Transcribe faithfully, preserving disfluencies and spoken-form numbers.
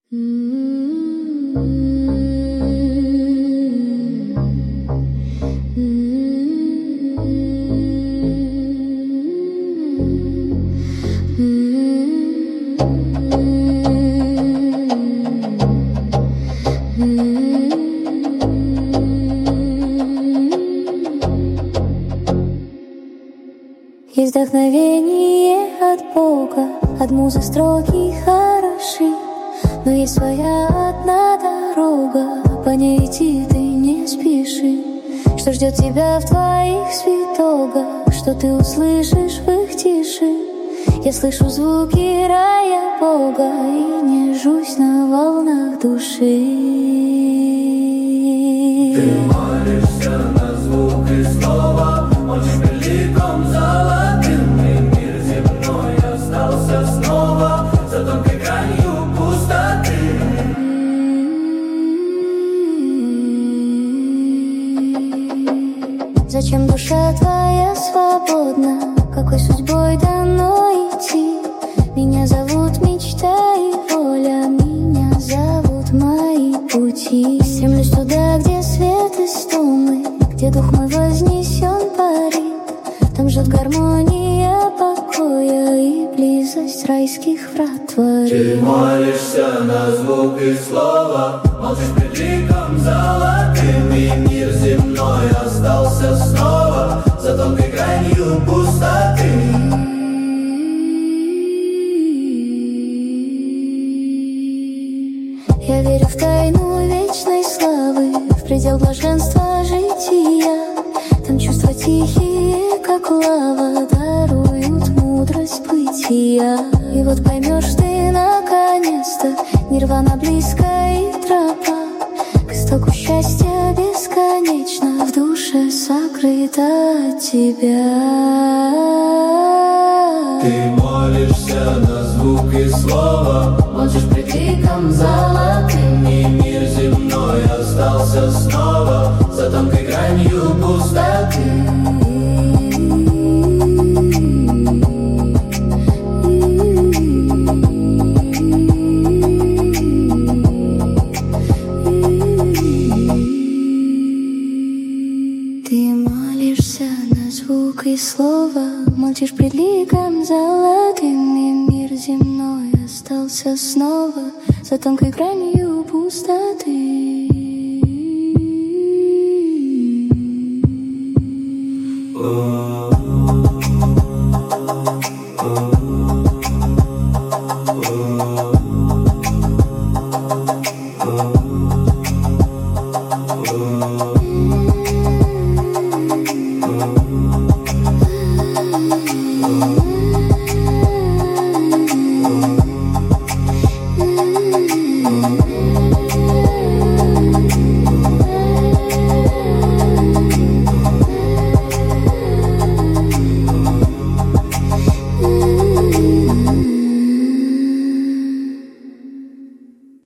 Есть вдохновение от Бога, от музы строки хороши, но есть своя одна дорога, по ней идти ты не спеши. Что ждет тебя в твоих свитогах, что ты услышишь в их тиши? Я слышу звуки рая Бога и нежусь на волнах души. Ты молишься на звук и слова, очень великом золотым, и мир земной остался снова за тонкой гранью пустоты. Зачем душа твоя свободна? Какой судьбой дано идти? Меня зовут мечта и воля, меня зовут мои пути. Стремлюсь туда, где свет истомы, где дух мой вознесен парит. Там ждет гармония покоя и близость райских врат творит. Ты молишься на звук и слова, молчишь пред ликом золотым, и мир земной остался снова за тонкой гранью пустоты. Я верю в тайну вечной славы, в предел блаженства жития. Там чувства тихие, как лава, даруют мудрость бытия. И вот поймешь ты наконец-то, нирвана близко и тропа к истоку счастья бесконечно в душе сокрыта от тебя. Ты молишься на звук и слова, молчишь пред ликом золотым, и мир земной остался снова за тонкой гранью пустоты. Ты молишься на звук и слово, молчишь пред ликом золотым, и мир земной остался снова за тонкой гранью пустоты.